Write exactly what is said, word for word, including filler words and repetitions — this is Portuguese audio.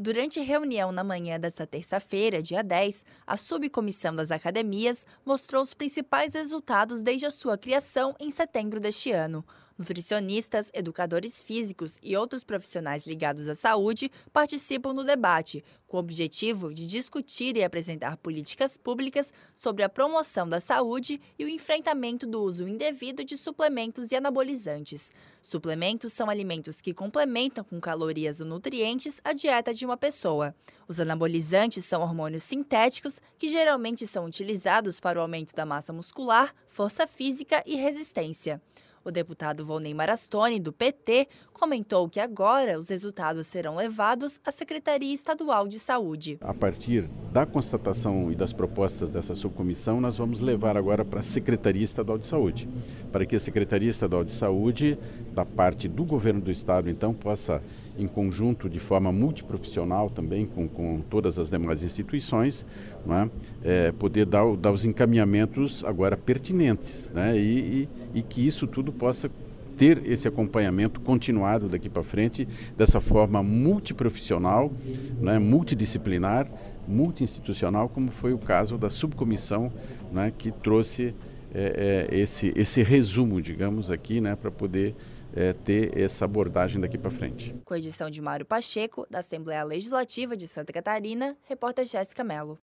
Durante reunião na manhã desta terça-feira, dia dez, a Subcomissão das Academias mostrou os principais resultados desde a sua criação em setembro deste ano. Nutricionistas, educadores físicos e outros profissionais ligados à saúde participam no debate, com o objetivo de discutir e apresentar políticas públicas sobre a promoção da saúde e o enfrentamento do uso indevido de suplementos e anabolizantes. Suplementos são alimentos que complementam com calorias ou nutrientes a dieta de uma pessoa. Os anabolizantes são hormônios sintéticos que geralmente são utilizados para o aumento da massa muscular, força física e resistência. O deputado Volney Marastoni, do P T, comentou que agora os resultados serão levados à Secretaria Estadual de Saúde. A partir da constatação e das propostas dessa subcomissão, nós vamos levar agora para a Secretaria Estadual de Saúde, para que a Secretaria Estadual de Saúde, da parte do governo do estado, então, possa, em conjunto, de forma multiprofissional também, com, com todas as demais instituições, não é? É, poder dar, dar os encaminhamentos agora pertinentes, né? e, e, e que isso tudo possa ter esse acompanhamento continuado daqui para frente, dessa forma multiprofissional, né, multidisciplinar, multiinstitucional, como foi o caso da subcomissão, né, que trouxe é, é, esse, esse resumo, digamos, aqui, né, para poder é, ter essa abordagem daqui para frente. Com a edição de Mário Pacheco, da Assembleia Legislativa de Santa Catarina, repórter Jéssica Mello.